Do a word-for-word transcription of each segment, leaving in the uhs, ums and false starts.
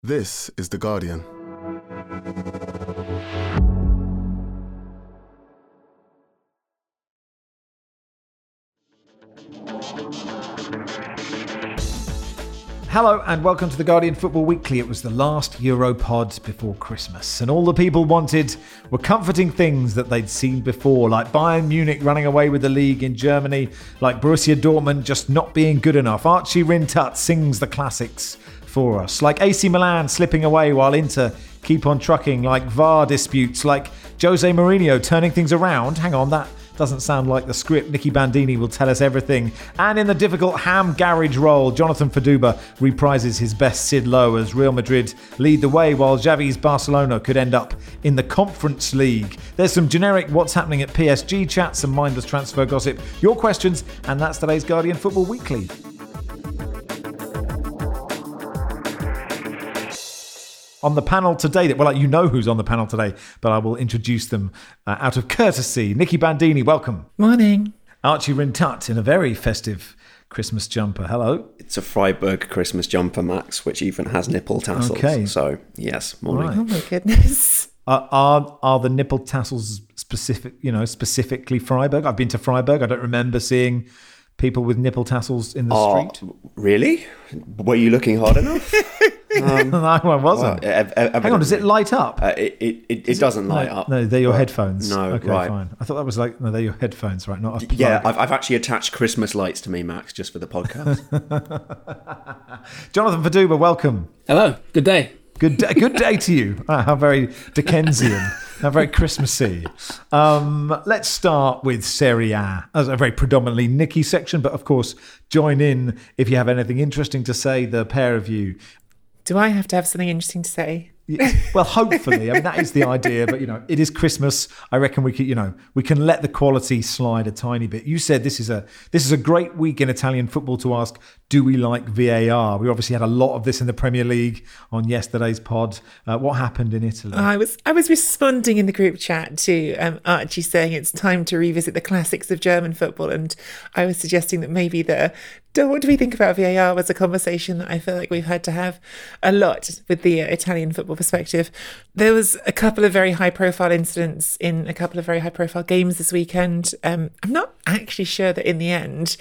This is The Guardian. Hello and welcome to The Guardian Football Weekly. It was the last Europod before Christmas, and all the people wanted were comforting things that they'd seen before, like Bayern Munich running away with the league in Germany, like Borussia Dortmund just not being good enough. Archie Rintut sings the classics for us, like A C Milan slipping away while Inter keep on trucking, like V A R disputes, like Jose Mourinho turning things around. Hang on, that doesn't sound like the script. Nicky Bandini will tell us everything. And in the difficult ham garage role, Jonathan Faduba reprises his best Sid Lowe as Real Madrid lead the way, while Xavi's Barcelona could end up in the Conference League. There's some generic what's happening at P S G chat, some mindless transfer gossip, your questions, and that's today's Guardian Football Weekly. On the panel today, well, you know who's on the panel today, but I will introduce them uh, out of courtesy. Nicky Bandini, welcome. Morning. Archie Rintut in a very festive Christmas jumper. Hello. It's a Freiburg Christmas jumper, Max, which even has nipple tassels. Okay. So, yes, morning. Right. Oh my goodness. Uh, are are the nipple tassels specific? You know, specifically Freiburg? I've been to Freiburg. I don't remember seeing people with nipple tassels in the Oh, street. Really? Were you looking hard enough? Um, no, I wasn't. Well, ev- ev- Hang on, does it light up? Uh, it it, it, it doesn't light no, up. No, they're your but- headphones. No, okay, right. fine. I thought that was like, no, they're your headphones, right? Not a plug. Yeah, I've, I've actually attached Christmas lights to me, Max, just for the podcast. Jonathan Faduba, welcome. Hello, good day. Good day, good day to you. Ah, how very Dickensian, how very Christmassy. Um, let's start with Serie A, as a very predominantly Nicky section, but of course, join in if you have anything interesting to say, the pair of you. Do I have to have something interesting to say? Well, hopefully. I mean, that is the idea, but, you know, it is Christmas. I reckon we could, you know, we can let the quality slide a tiny bit. You said this is a this is a great week in Italian football to ask, do we like V A R? We obviously had a lot of this in the Premier League on yesterday's pod. Uh, what happened in Italy? I was I was responding in the group chat to um, Archie saying it's time to revisit the classics of German football, and I was suggesting that maybe the what do we think about V A R was a conversation that I feel like we've had to have a lot with the uh, Italian football perspective. There was a couple of very high-profile incidents in a couple of very high-profile games this weekend. Um, I'm not actually sure that in the end,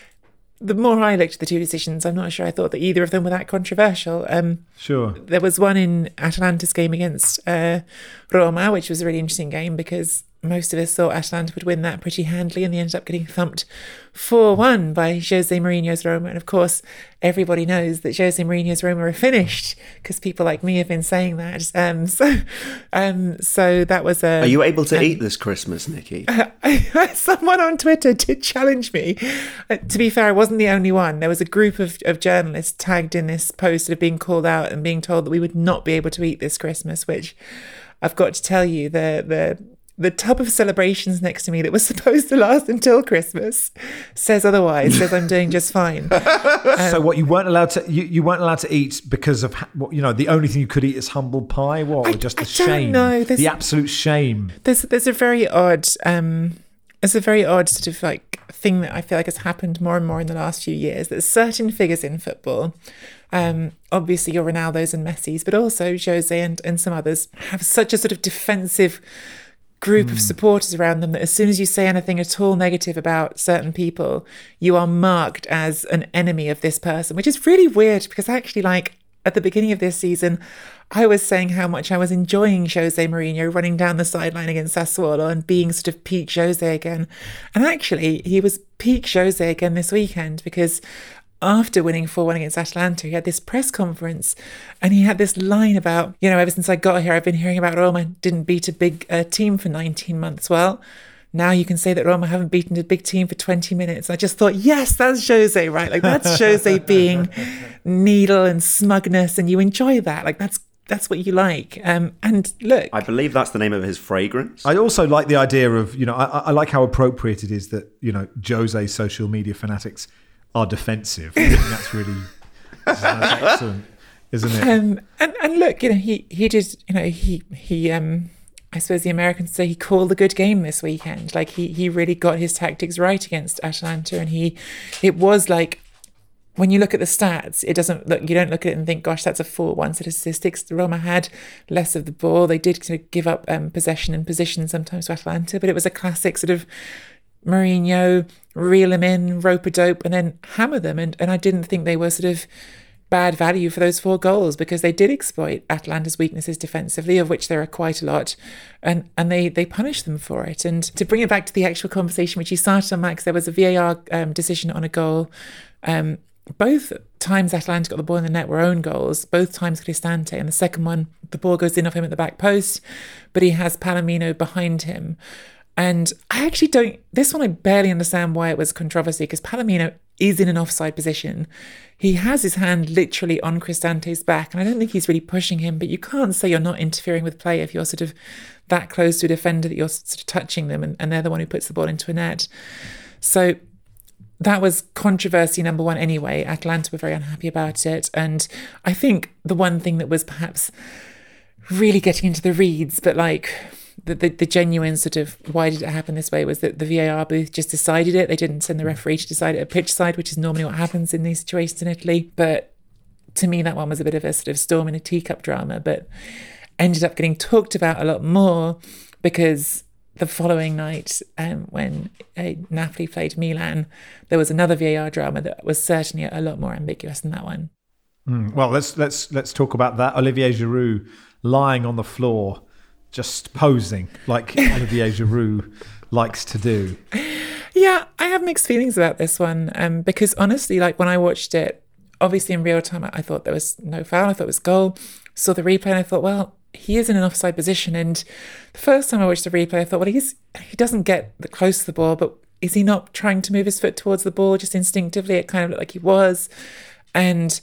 the more I looked at the two decisions, I'm not sure I thought that either of them were that controversial. Um, sure. There was one in Atalanta's game against uh, Roma, which was a really interesting game because most of us thought Atalanta would win that pretty handily, and they ended up getting thumped four one by Jose Mourinho's Roma. And of course, everybody knows that Jose Mourinho's Roma are finished because people like me have been saying that. Um, so, um, so that was a. Are you able to um, eat this Christmas, Nicky? Someone on Twitter did challenge me. Uh, to be fair, I wasn't the only one. There was a group of, of journalists tagged in this post that have been called out and being told that we would not be able to eat this Christmas, which I've got to tell you, the the. The tub of celebrations next to me that was supposed to last until Christmas says otherwise, says I'm doing just fine. Um, so what, you weren't allowed to you, you weren't allowed to eat because of what, you know, the only thing you could eat is humble pie? What? I, or just the I shame? don't know. There's, the absolute shame. There's there's a very odd um there's a very odd sort of like thing that I feel like has happened more and more in the last few years. There's certain figures in football. Um, obviously your Ronaldos and Messis, but also Jose and, and some others have such a sort of defensive group mm. of supporters around them that as soon as you say anything at all negative about certain people, you are marked as an enemy of this person, which is really weird because actually, like, at the beginning of this season, I was saying how much I was enjoying Jose Mourinho running down the sideline against Sassuolo and being sort of peak Jose again. And actually, he was peak Jose again this weekend because after winning four one against Atalanta, he had this press conference and he had this line about, you know, ever since I got here, I've been hearing about Roma didn't beat a big uh, team for nineteen months. Well, now you can say that Roma haven't beaten a big team for twenty minutes. I just thought, yes, that's Jose, right? Like, that's Jose being needle and smugness, and you enjoy that. Like, that's that's what you like. Um, and look, I believe that's the name of his fragrance. I also like the idea of, you know, I, I like how appropriate it is that, you know, Jose's social media fanatics are defensive. I think that's really that's excellent, isn't it? Um, and and look, you know, he he did, you know, he he um, I suppose the Americans say he called a good game this weekend. Like he he really got his tactics right against Atalanta, and he it was like when you look at the stats, it doesn't look, you don't look at it and think, gosh, that's a four one set of statistics. Roma had less of the ball. They did kind of give up um, possession and position sometimes to Atalanta, but it was a classic sort of Mourinho, reel them in, rope-a-dope, and then hammer them. And, and I didn't think they were sort of bad value for those four goals, because they did exploit Atalanta's weaknesses defensively, of which there are quite a lot, and and they they punished them for it. And to bring it back to the actual conversation which you started on, Max, there was a V A R um, decision on a goal. Um, both times Atalanta got the ball in the net were own goals, both times Cristante, and the second one, the ball goes in off him at the back post, but he has Palomino behind him. And I actually don't, this one I barely understand why it was controversy, because Palomino is in an offside position. He has his hand literally on Cristante's back, and I don't think he's really pushing him, but you can't say you're not interfering with play if you're sort of that close to a defender that you're sort of touching them, and, and they're the one who puts the ball into a net. So that was controversy number one anyway. Atalanta were very unhappy about it. And I think the one thing that was perhaps really getting into the reeds, but like the, the, the genuine sort of why did it happen this way, was that the V A R booth just decided it. They didn't send the referee to decide it at pitch side, which is normally what happens in these situations in Italy. But to me, that one was a bit of a sort of storm in a teacup drama, but ended up getting talked about a lot more because the following night, um, when uh, Napoli played Milan, there was another V A R drama that was certainly a lot more ambiguous than that one. Mm, well, let's let's let's talk about that. Olivier Giroud lying on the floor, just posing like Olivier Giroud likes to do. Yeah, I have mixed feelings about this one, um, because honestly, like when I watched it, obviously in real time, I thought there was no foul. I thought it was goal. Saw the replay and I thought, well, he is in an offside position. And the first time I watched the replay, I thought, well, he's he doesn't get close to the ball, but is he not trying to move his foot towards the ball just instinctively? It kind of looked like he was. And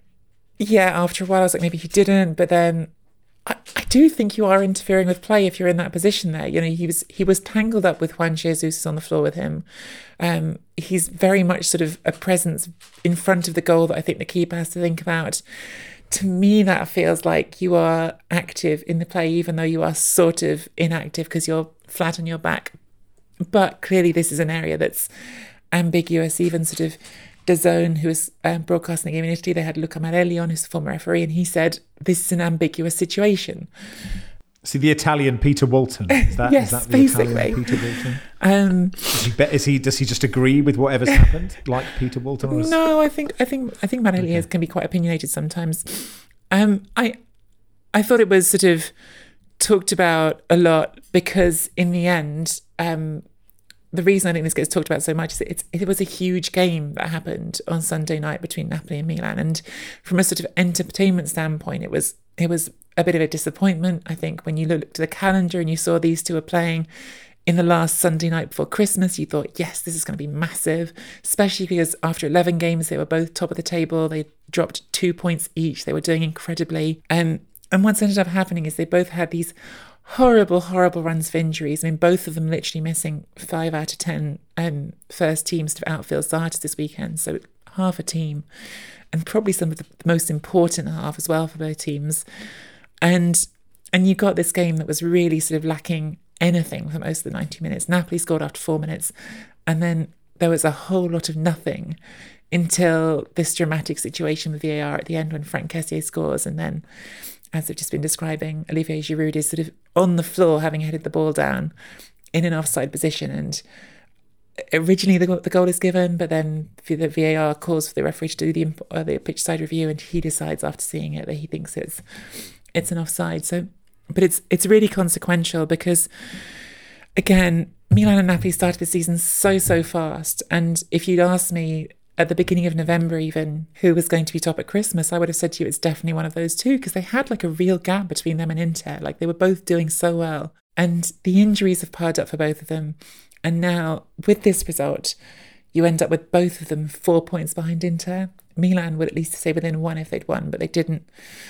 yeah, after a while, I was like, maybe he didn't. But then I, I do think you are interfering with play if you're in that position there. You know, he was he was tangled up with Juan Jesus on the floor with him. Um, he's very much sort of a presence in front of the goal that I think the keeper has to think about. To me, that feels like you are active in the play, even though you are sort of inactive because you're flat on your back. But clearly this is an area that's ambiguous. Even sort of DAZN, who was um, broadcasting the game in Italy, they had Luca Marelli on, who's a former referee, and he said, this is an ambiguous situation. See, the Italian Peter Walton. Is that, yes, is that the basically. Italian Peter Walton? Um, is he, be- is he, does he just agree with whatever's happened, like Peter Walton? Or is... No, I think I think I think Marelli okay. can be quite opinionated sometimes. Um, I I thought it was sort of talked about a lot because in the end, um, the reason I think this gets talked about so much is that it's, it was a huge game that happened on Sunday night between Napoli and Milan, and from a sort of entertainment standpoint, it was it was a bit of a disappointment. I think when you looked at the calendar and you saw these two were playing in the last Sunday night before Christmas, you thought, yes, this is going to be massive, especially because after eleven games, they were both top of the table. They dropped two points each. They were doing incredibly. Um, and what's ended up happening is they both had these horrible, horrible runs of injuries. I mean, both of them literally missing five out of ten um, first team sort of outfield starters this weekend. So half a team, and probably some of the most important half as well for both teams. And and you got this game that was really sort of lacking anything for most of the ninety minutes. Napoli scored after four minutes, and then there was a whole lot of nothing until this dramatic situation with V A R at the end when Franck Kessié scores, and then, as I've just been describing, Olivier Giroud is sort of on the floor having headed the ball down in an offside position, and originally the, the goal is given, but then the V A R calls for the referee to do the, uh, the pitch side review, and he decides after seeing it that he thinks it's it's an offside. So, but it's it's really consequential because, again, Milan and Napoli started the season so, so fast. And if you'd asked me at the beginning of November even who was going to be top at Christmas, I would have said to you it's definitely one of those two, because they had like a real gap between them and Inter. Like they were both doing so well. And the injuries have piled up for both of them. And now with this result, you end up with both of them four points behind Inter. Milan would at least say within one if they'd won, but they didn't.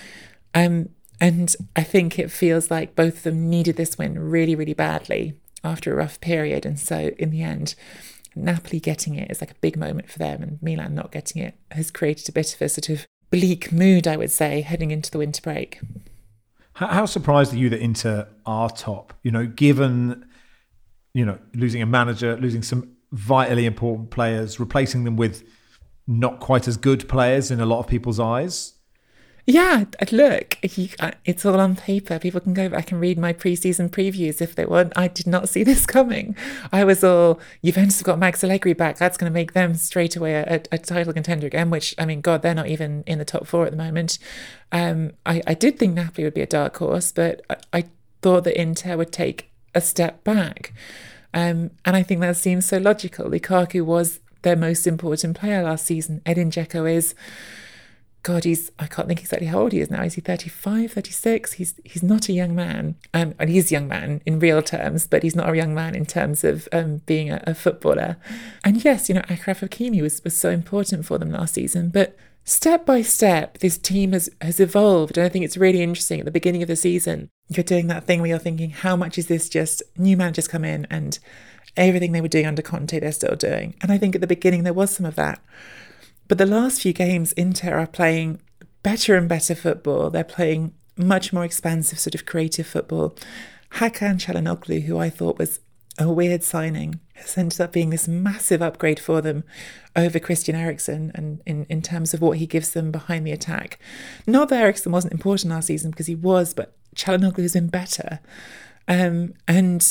Um, and I think it feels like both of them needed this win really, really badly after a rough period. And so in the end, Napoli getting it is like a big moment for them, and Milan not getting it has created a bit of a sort of bleak mood, I would say, heading into the winter break. How, how surprised are you that Inter are top? You know, given, you know, losing a manager, losing some vitally important players, replacing them with not quite as good players in a lot of people's eyes. Yeah, look, you, it's all on paper. People can go back and read my pre-season previews if they want. I did not see this coming. I was all, Juventus have got Max Allegri back. That's going to make them straight away a, a title contender again, which, I mean, God, they're not even in the top four at the moment. Um, I, I did think Napoli would be a dark horse, but I, I thought that Inter would take a step back. Um, and I think that seems so logical. Lukaku was their most important player last season. Edin Dzeko is... God, he's, I can't think exactly how old he is now. Is he thirty-five, thirty-six? He's he's not a young man. Um, and he's a young man in real terms, but he's not a young man in terms of um, being a, a footballer. And yes, you know, Achraf Hakimi was, was so important for them last season. But step by step, this team has, has evolved. And I think it's really interesting. At the beginning of the season, you're doing that thing where you're thinking, how much is this just new managers come in and everything they were doing under Conte, they're still doing. And I think at the beginning, there was some of that. But the last few games, Inter are playing better and better football. They're playing much more expansive, sort of creative football. Hakan Çalhanoğlu, who I thought was a weird signing, has ended up being this massive upgrade for them over Christian Eriksen and in, in terms of what he gives them behind the attack. Not that Eriksen wasn't important last season, because he was, but Çalhanoğlu has been better. Um, and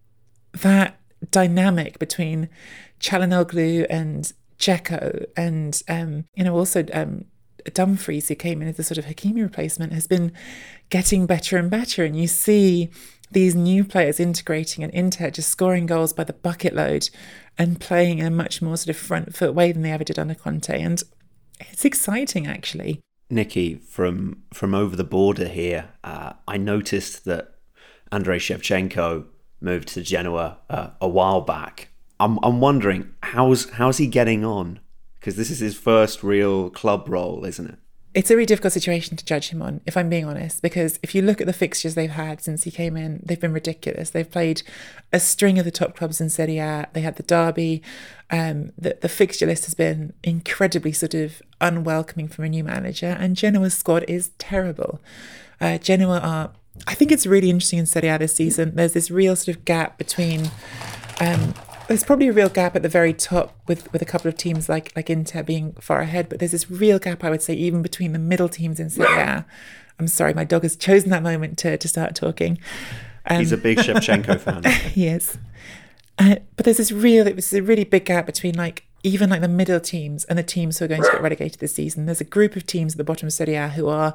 that dynamic between Çalhanoğlu and Dzeko and, um, you know, also um, Dumfries, who came in as a sort of Hakimi replacement, has been getting better and better. And you see these new players integrating, and Inter just scoring goals by the bucket load and playing in a much more sort of front foot way than they ever did under Conte. And it's exciting, actually. Nikki, from from over the border here, uh, I noticed that Andrei Shevchenko moved to Genoa uh, a while back. I'm I'm wondering, how's how's he getting on? Because this is his first real club role, isn't it? It's a really difficult situation to judge him on, if I'm being honest, because if you look at the fixtures they've had since he came in, they've been ridiculous. They've played a string of the top clubs in Serie A. They had the derby. Um, the, the fixture list has been incredibly sort of unwelcoming from a new manager, and Genoa's squad is terrible. Uh, Genoa are, I think it's really interesting in Serie A this season. There's this real sort of gap between... Um, There's probably a real gap at the very top with, with a couple of teams like like Inter being far ahead, but there's this real gap, I would say, even between the middle teams in Serie A. I'm sorry, my dog has chosen that moment to, to start talking. Um, He's a big Shevchenko fan. He is. Uh, but there's this real, it was a really big gap between like even like the middle teams and the teams who are going to get relegated this season. There's a group of teams at the bottom of Serie A who are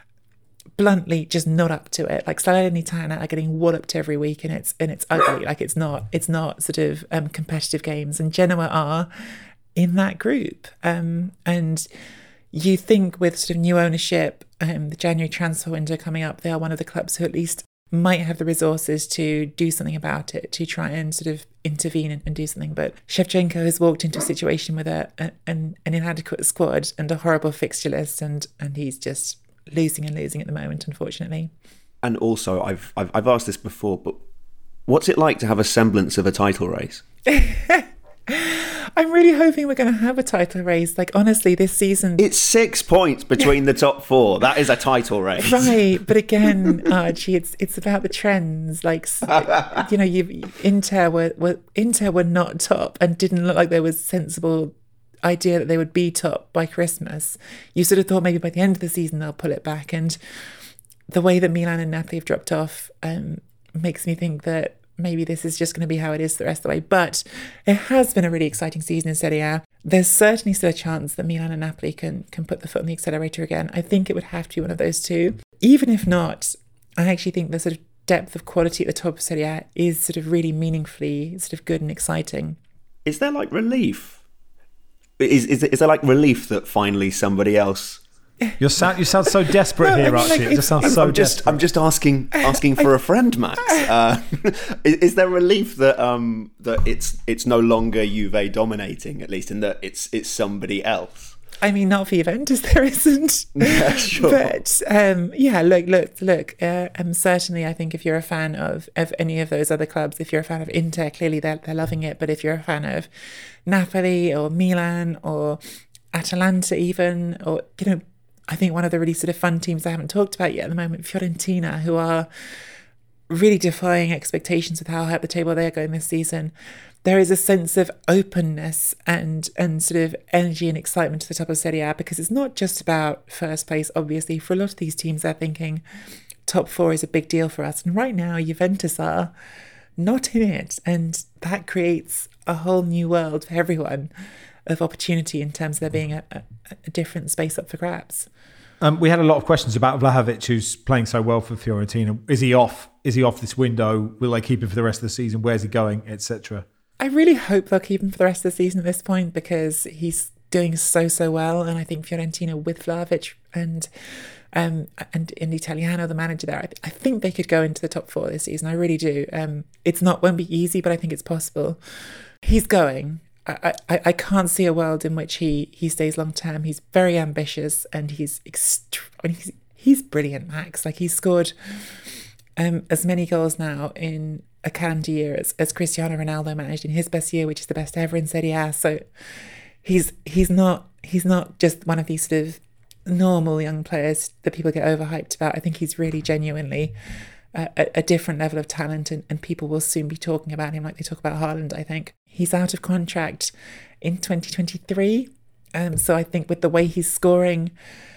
bluntly just not up to it. Like Salernitana are getting walloped every week, and it's and it's ugly. Like it's not it's not sort of um, competitive games. And Genoa are in that group. Um, and you think with sort of new ownership, um, the January transfer window coming up, they are one of the clubs who at least might have the resources to do something about it, to try and sort of intervene and, and do something. But Shevchenko has walked into a situation with a, a an, an inadequate squad and a horrible fixture list, and and he's just losing and losing at the moment, unfortunately. And also, I've, I've I've asked this before, but what's it like to have a semblance of a title race? I'm really hoping we're going to have a title race. Like, honestly, this season... It's six points between the top four. That is a title race. Right, but again, Archie, it's it's about the trends. Like, you know, you Inter were, were Inter were not top and didn't look like there was sensible idea that they would be top by Christmas. You sort of thought maybe by the end of the season they'll pull it back, and the way that Milan and Napoli have dropped off um, makes me think that maybe this is just going to be how it is the rest of the way. But it has been a really exciting season in Serie A. There's certainly still a chance that Milan and Napoli can can put the foot on the accelerator again. I think it would have to be one of those two. Even if not, I actually think the sort of depth of quality at the top of Serie A is sort of really meaningfully sort of good and exciting. Is there like relief? Is, is is there like relief that finally somebody else? You sound you sound so desperate No, here, I mean, Archie. like, it just sounds I'm, so I'm just desperate. I'm just asking asking for a friend, Max. Uh, is, is there relief that um that it's it's no longer Juve dominating, at least, and that it's it's somebody else? I mean, not for Juventus, there isn't. Yeah, sure. But um, yeah, look, look, look. Uh, um, certainly, I think if you're a fan of, of any of those other clubs, if you're a fan of Inter, clearly they're they're loving it. But if you're a fan of Napoli or Milan or Atalanta, even, or you know, I think one of the really sort of fun teams I haven't talked about yet at the moment, Fiorentina, who are really defying expectations with how high up the table they are going this season. There is a sense of openness and and sort of energy and excitement to the top of Serie A, because it's not just about first place, obviously. For a lot of these teams, they're thinking top four is a big deal for us. And right now, Juventus are not in it. And that creates a whole new world for everyone of opportunity in terms of there being a, a, a different space up for grabs. Um, we had a lot of questions about Vlahovic, who's playing so well for Fiorentina. Is he off? Is he off this window? Will they keep him for the rest of the season? Where's he going, et cetera? I really hope they'll keep him for the rest of the season at this point, because he's doing so, so well. And I think Fiorentina with Vlahovic and um, and, and Italiano, the manager there, I, th- I think they could go into the top four this season. I really do. Um, it's not, won't be easy, but I think it's possible. He's going. I, I, I can't see a world in which he, he stays long term. He's very ambitious and he's ext- I mean, he's, he's brilliant, Max. Like, he's scored um, as many goals now in a calendar year as, as Cristiano Ronaldo managed in his best year, which is the best ever in Serie A. So he's he's not he's not just one of these sort of normal young players that people get overhyped about. I think he's really genuinely uh, a, a different level of talent, and, and people will soon be talking about him like they talk about Haaland, I think. He's out of contract in twenty twenty-three. Um, so I think with the way he's scoring,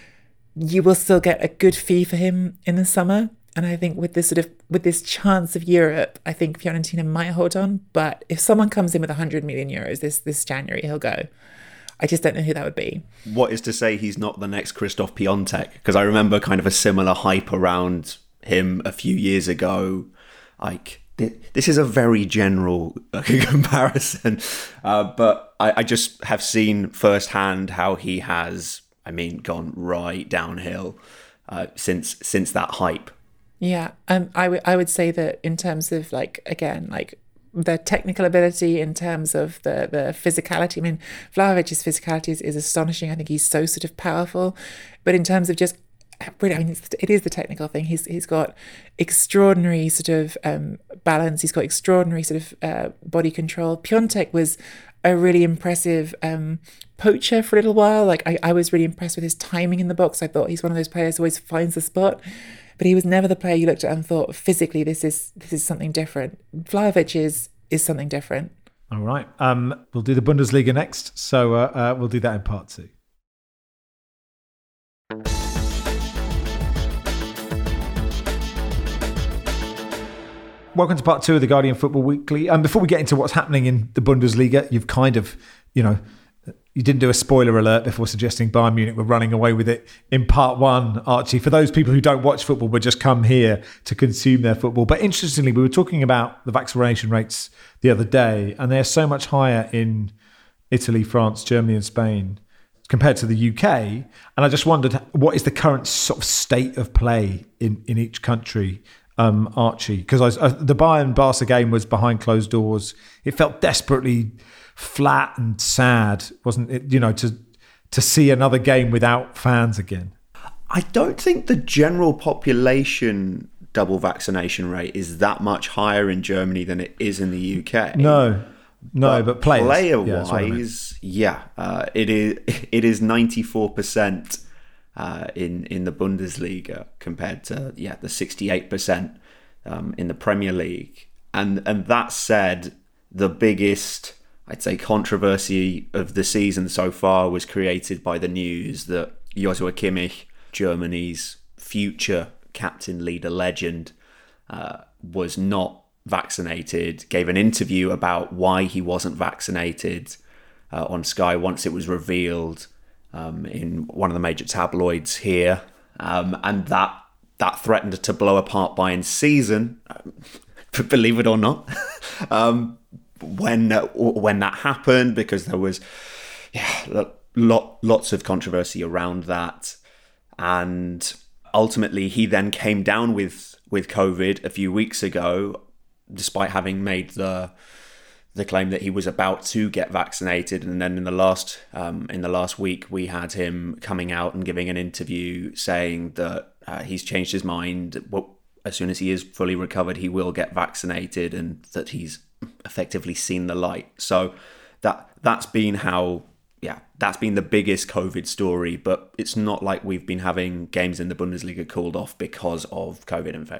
you will still get a good fee for him in the summer. And I think with this sort of with this chance of Europe, I think Fiorentina might hold on. But if someone comes in with one hundred million euros this this January, he'll go. I just don't know who that would be. What is to say he's not the next Christoph Piontek? Because I remember kind of a similar hype around him a few years ago. Like, this is a very general comparison, uh, but I, I just have seen firsthand how he has, I mean, gone right downhill uh, since since that hype. Yeah, um, I would I would say that in terms of, like, again, like the technical ability, in terms of the the physicality. I mean, Vlahovic's physicality is, is astonishing. I think he's so sort of powerful, but in terms of just really, I mean, it's, it is the technical thing. He's he's got extraordinary sort of um, balance. He's got extraordinary sort of uh, body control. Piontek was a really impressive um, poacher for a little while. Like, I, I was really impressed with his timing in the box. I thought he's one of those players who always finds the spot. But he was never the player you looked at and thought, physically, this is this is something different. Vlahovic is is something different. All right. Um, we'll do the Bundesliga next. So uh, uh, we'll do that in part two. Welcome to part two of the Guardian Football Weekly. And um, before we get into what's happening in the Bundesliga, you've kind of, you know, you didn't do a spoiler alert before suggesting Bayern Munich were running away with it in part one, Archie. For those people who don't watch football but just come here to consume their football. But interestingly, we were talking about the vaccination rates the other day, and they're so much higher in Italy, France, Germany and Spain compared to the U K. And I just wondered, what is the current sort of state of play in, in each country, um, Archie? Because uh, the Bayern-Barca game was behind closed doors. It felt desperately flat and sad, wasn't it, you know, to to see another game without fans again? I don't think the general population double vaccination rate is that much higher in Germany than it is in the U K. No, no, but, but players, player-wise, yeah, I mean. yeah uh, it is it is ninety-four percent uh, in in the Bundesliga compared to yeah the sixty-eight percent um, in the Premier League. And and that said, the biggest, I'd say, controversy of the season so far was created by the news that Joshua Kimmich, Germany's future captain, leader, legend, uh, was not vaccinated, gave an interview about why he wasn't vaccinated uh, on Sky once it was revealed um, in one of the major tabloids here. Um, and that that threatened to blow apart Bayern's season, believe it or not. um, when uh, when that happened, because there was yeah lot lots of controversy around that, and ultimately he then came down with with COVID a few weeks ago, despite having made the the claim that he was about to get vaccinated. And then in the last um, in the last week, we had him coming out and giving an interview saying that uh, he's changed his mind. Well, as soon as he is fully recovered, he will get vaccinated, and that he's effectively seen the light. So that that's been how yeah that's been the biggest COVID story. But it's not like we've been having games in the Bundesliga called off because of COVID infection.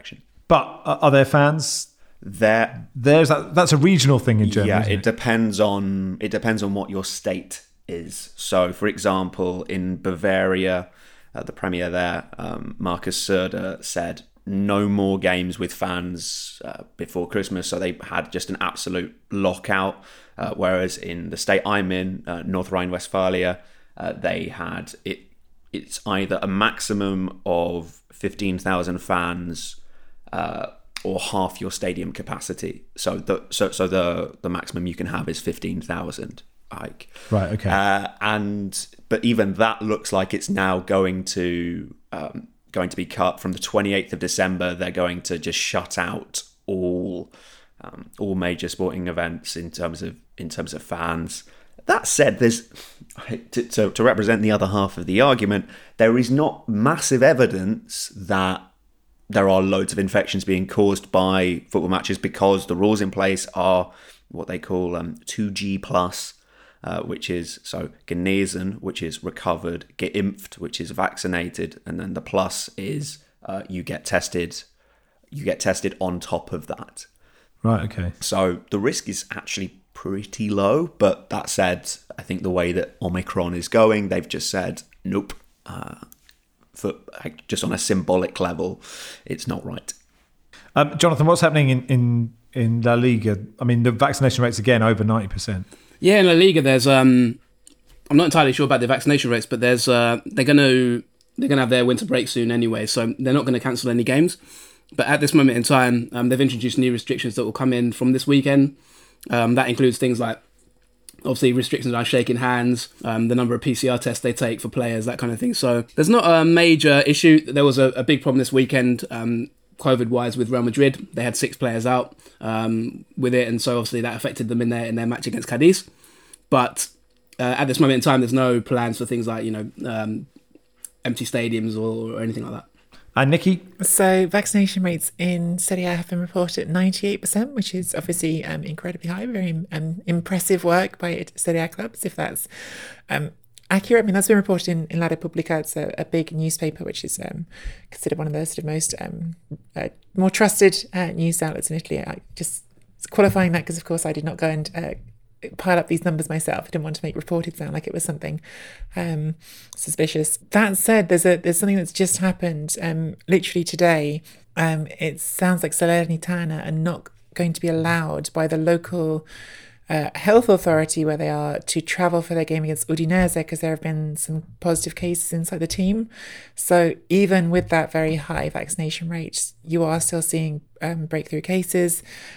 But uh, are there fans? There, There's that, that's a regional thing in Germany. yeah, isn't it, it? depends on it depends on what your state is. So, for example, in Bavaria, uh, the premier there, um, Markus Söder, said no more games with fans uh, before Christmas. So they had just an absolute lockout. Uh, whereas in the state I'm in, uh, North Rhine-Westphalia, uh, they had it. It's either a maximum of fifteen thousand fans. Uh, or half your stadium capacity. So the so so the the maximum you can have is fifteen thousand. Like Right, okay. Uh, and but even that looks like it's now going to um, going to be cut from the twenty-eighth of December. They're going to just shut out all um, all major sporting events in terms of in terms of fans. That said, there's to, to to represent the other half of the argument. There is not massive evidence that there are loads of infections being caused by football matches because the rules in place are what they call um, two G plus, uh, which is so genesen, which is recovered, geimpft, which is vaccinated, and then the plus is uh, you get tested, you get tested on top of that. Right, okay. So the risk is actually pretty low, but that said, I think the way that Omicron is going, they've just said nope. Uh, For like, just on a symbolic level, it's not right. Um, Jonathan, what's happening in, in, in La Liga? I mean, the vaccination rate's again over ninety percent. Yeah, in La Liga, there's um, I'm not entirely sure about the vaccination rates, but there's uh, they're going to they're going to have their winter break soon anyway, so they're not going to cancel any games. But at this moment in time, um, they've introduced new restrictions that will come in from this weekend. Um, that includes things like, obviously, restrictions around shaking hands, um, the number of P C R tests they take for players, that kind of thing. So there's not a major issue. There was a, a big problem this weekend, um, COVID-wise, with Real Madrid. They had six players out um, with it, and so obviously that affected them in their in their match against Cadiz. But uh, at this moment in time, there's no plans for things like, you know, um, empty stadiums or, or anything like that. And Nikki? So vaccination rates in Serie A have been reported at ninety-eight percent, which is obviously um, incredibly high. Very um, impressive work by Serie A clubs, if that's um, accurate. I mean, that's been reported in, in La Repubblica. It's a, a big newspaper, which is um, considered one of the sort of most um, uh, more trusted uh, news outlets in Italy. I just qualifying that because, of course, I did not go and uh, pile up these numbers myself. I didn't want to make reported sound like it was something um, suspicious. That said, there's a there's something that's just happened um, literally today. Um, it sounds like Salernitana are not going to be allowed by the local uh, health authority where they are to travel for their game against Udinese because there have been some positive cases inside the team. So even with that very high vaccination rate, you are still seeing um, breakthrough cases,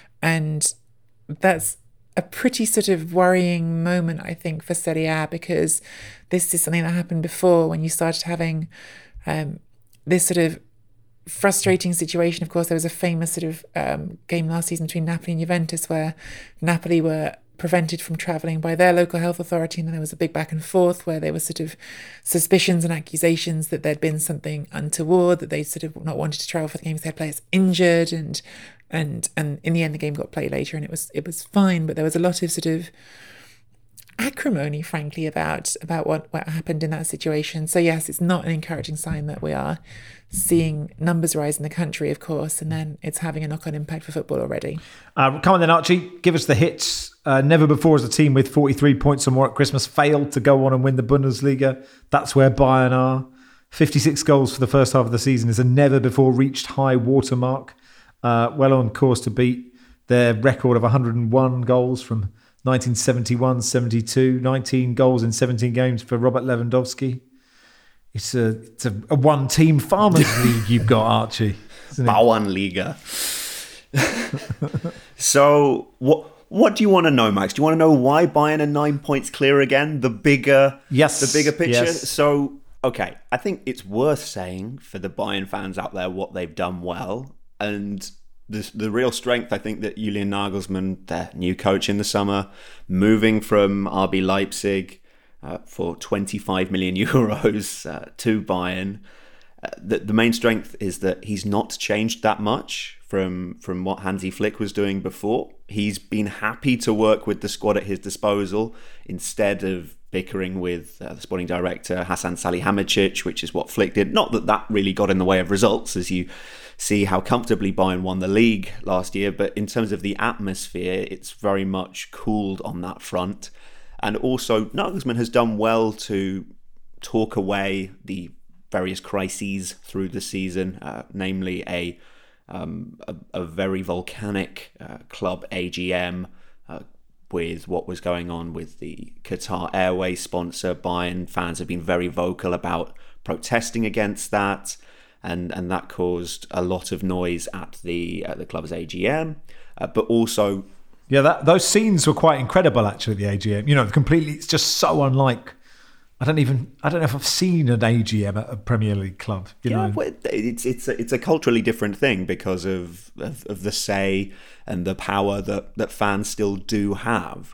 and that's a pretty sort of worrying moment, I think, for Serie A, because this is something that happened before when you started having um, this sort of frustrating situation. Of course, there was a famous sort of um, game last season between Napoli and Juventus where Napoli were prevented from travelling by their local health authority, and then there was a big back and forth where there were sort of suspicions and accusations that there'd been something untoward, that they sort of not wanted to travel for the games, they had players injured, and and and in the end the game got played later and it was it was fine, but there was a lot of sort of acrimony, frankly, about about what, what happened in that situation. So yes, it's not an encouraging sign that we are seeing numbers rise in the country, of course, and then it's having a knock-on impact for football already. Uh, come on then, Archie, give us the hits. Uh, never before has a team with forty-three points or more at Christmas failed to go on and win the Bundesliga. That's where Bayern are. fifty-six goals for the first half of the season is a never before reached high watermark. Uh, well on course to beat their record of one hundred one goals from nineteen seventy-one seventy-two, nineteen goals in seventeen games for Robert Lewandowski. It's a it's a, a one-team farmers league you've got, Archie. Bauernliga. So what what do you want to know, Max? Do you want to know why Bayern are nine points clear again? The bigger yes, the bigger picture. Yes. So okay, I think it's worth saying for the Bayern fans out there what they've done well. And the, the real strength, I think, that Julian Nagelsmann, their new coach in the summer, moving from R B Leipzig uh, for twenty-five million euros uh, to Bayern, uh, the, the main strength is that he's not changed that much from, from what Hansi Flick was doing before. He's been happy to work with the squad at his disposal instead of bickering with uh, the sporting director Hasan Salihamidzic, which is what Flick did. Not that that really got in the way of results, as you see how comfortably Bayern won the league last year. But in terms of the atmosphere, it's very much cooled on that front. And also, Nagelsmann has done well to talk away the various crises through the season, uh, namely a, um, a a very volcanic uh, club A G M uh, with what was going on with the Qatar Airways sponsor. Bayern fans have been very vocal about protesting against that, and and that caused a lot of noise at the at the club's A G M, uh, but also. Yeah, that, those scenes were quite incredible, actually, at the A G M. You know, completely, it's just so unlike, I don't even, I don't know if I've seen an A G M at a Premier League club, you yeah, know. Well, it's, it's, a, it's a culturally different thing because of, of, of the say and the power that, that fans still do have.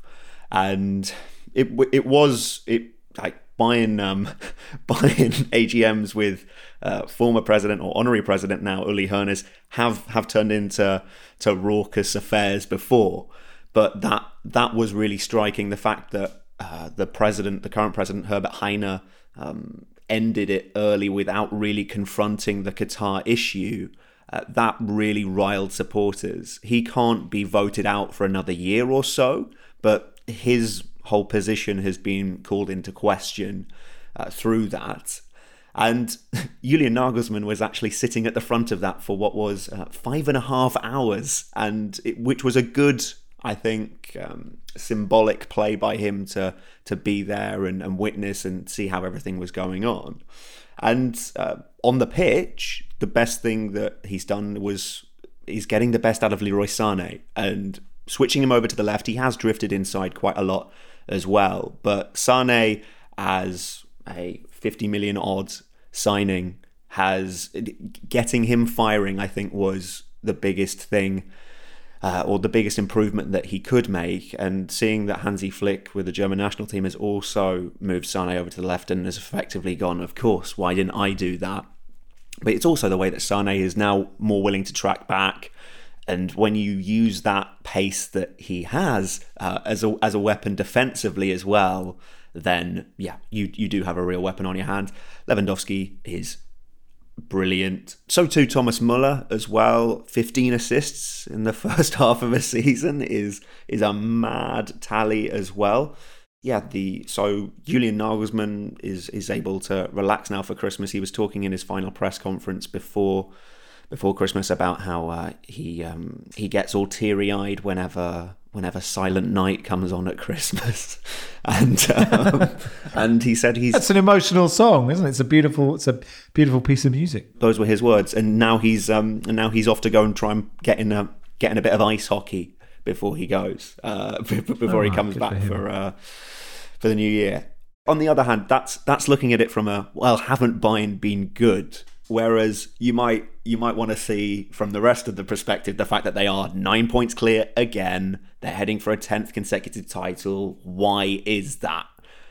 And it it was, it like Bayern, um, Bayern A G Ms with uh, former president or honorary president now, Uli Hoeneß, have, have turned into to raucous affairs before. But that that was really striking. The fact that uh, the president, the current president, Herbert Heiner, um, ended it early without really confronting the Qatar issue, uh, that really riled supporters. He can't be voted out for another year or so, but his whole position has been called into question uh, through that. And Julian Nagelsmann was actually sitting at the front of that for what was uh, five and a half hours, and it, which was a good, I think, um, symbolic play by him to to be there and, and witness and see how everything was going on. And uh, on the pitch, the best thing that he's done was he's getting the best out of Leroy Sané and switching him over to the left. He has drifted inside quite a lot as well, but Sané as a fifty million odd signing has getting him firing, I think, was the biggest thing uh, or the biggest improvement that he could make. And seeing that Hansi Flick with the German national team has also moved Sané over to the left and has effectively gone, of course, why didn't I do that? But it's also the way that Sané is now more willing to track back. And when you use that pace that he has uh, as a as a weapon defensively as well, then yeah, you you do have a real weapon on your hand. Lewandowski is brilliant. So too Thomas Müller as well. fifteen assists in the first half of a season is is a mad tally as well. Yeah, the so Julian Nagelsmann is is able to relax now for Christmas. He was talking in his final press conference before before Christmas about how uh, he um, he gets all teary-eyed whenever whenever Silent Night comes on at Christmas, and um, and he said he's That's an emotional song, isn't it? It's a beautiful it's a beautiful piece of music. Those were his words, and now he's um and now he's off to go and try and get in a get in a bit of ice hockey before he goes uh, before oh, he comes back for for uh, for the new year. On the other hand, that's that's looking at it from a well, haven't Bayern been good? Whereas you might you might want to see from the rest of the perspective the fact that they are nine points clear again. They're heading for a tenth consecutive title. Why is that?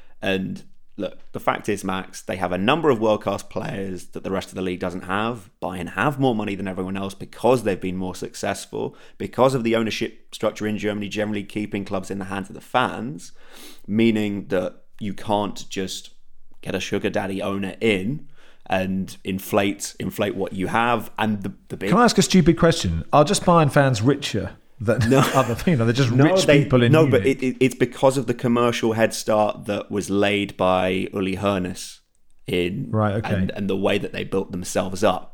And look, the fact is, Max, they have a number of world-class players that the rest of the league doesn't have. Bayern have more money than everyone else because they've been more successful, because of the ownership structure in Germany generally keeping clubs in the hands of the fans, meaning that you can't just get a sugar daddy owner in and inflate inflate what you have. And the, the big... Can I ask a stupid question? Are just Bayern fans richer than No. other you know, they're just No, rich they- people in No, Munich? but it, it, it's because of the commercial head start that was laid by Uli Hoeneß in Right, okay. and, and the way that they built themselves up.